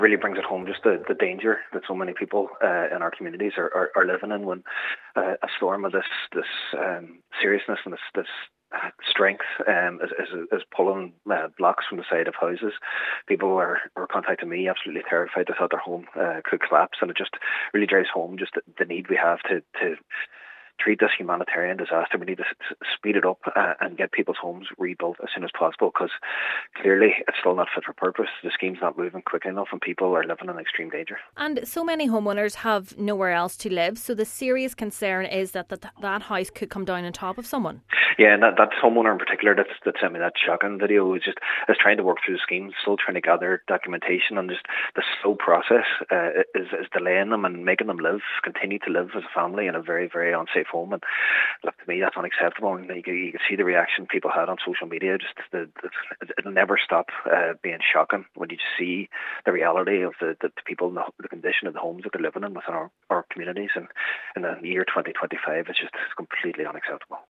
really brings it home just the danger that so many people in our communities are living in when a storm of this seriousness and this strength is pulling blocks from the side of houses. People are contacting me absolutely terrified. They thought their home could collapse, and it just really drives home just the need we have to treat this humanitarian disaster. We need to speed it up and get people's homes rebuilt as soon as possible, because clearly it's still not fit for purpose. The scheme's not moving quick enough and people are living in extreme danger. And so many homeowners have nowhere else to live, so the serious concern is that house could come down on top of someone. Yeah, and that homeowner in particular that sent me that shocking video is trying to work through the scheme, still trying to gather documentation, and just the slow process is delaying them and making them continue to live as a family in a very, very unsafe home. And look, to me, that's unacceptable. And you can see the reaction people had on social media. It'll never stop being shocking when you see the reality of the people, the condition of the homes that they're living in within our communities. And in the year 2025, it's completely unacceptable.